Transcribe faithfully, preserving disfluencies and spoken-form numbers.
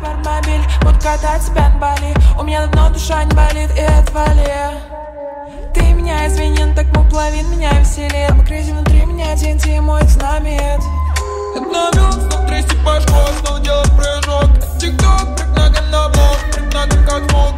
спортмобиль, буду катать спенболи. У меня давно душа не болит, и отвали. Ты меня извини, но так мы половин меня веселит. Мы крейзи внутри меня, ти эн ти мой динамит. Обновил, снова трясти пошло, снова делать прыжок. Тик-ток, прыг ногам на блок, прыг ногам как мог.